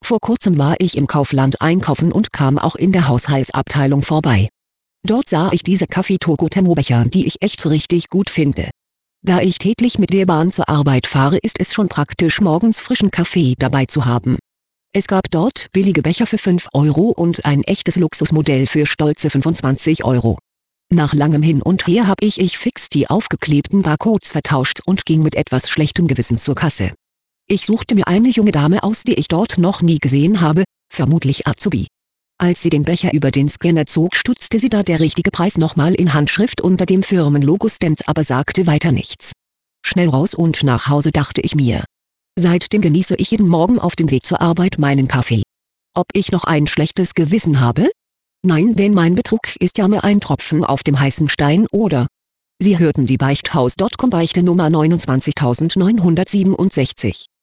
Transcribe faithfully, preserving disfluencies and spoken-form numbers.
Vor kurzem war ich im Kaufland einkaufen und kam auch in der Haushaltsabteilung vorbei. Dort sah ich diese Kaffee-Togo-Thermobecher, die ich echt richtig gut finde. Da ich täglich mit der Bahn zur Arbeit fahre, ist es schon praktisch, morgens frischen Kaffee dabei zu haben. Es gab dort billige Becher für fünf Euro und ein echtes Luxusmodell für stolze fünfundzwanzig Euro. Nach langem Hin und Her habe ich ich fix die aufgeklebten Barcodes vertauscht und ging mit etwas schlechtem Gewissen zur Kasse. Ich suchte mir eine junge Dame aus, die ich dort noch nie gesehen habe, vermutlich Azubi. Als sie den Becher über den Scanner zog, stutzte sie, da der richtige Preis nochmal in Handschrift unter dem Firmenlogo stand, aber sagte weiter nichts. Schnell raus und nach Hause, dachte ich mir. Seitdem genieße ich jeden Morgen auf dem Weg zur Arbeit meinen Kaffee. Ob ich noch ein schlechtes Gewissen habe? Nein, denn mein Betrug ist ja mir ein Tropfen auf dem heißen Stein, oder? Sie hörten die Beichthaus Punkt com Beichte Nummer neunundzwanzigtausendneunhundertsiebenundsechzig.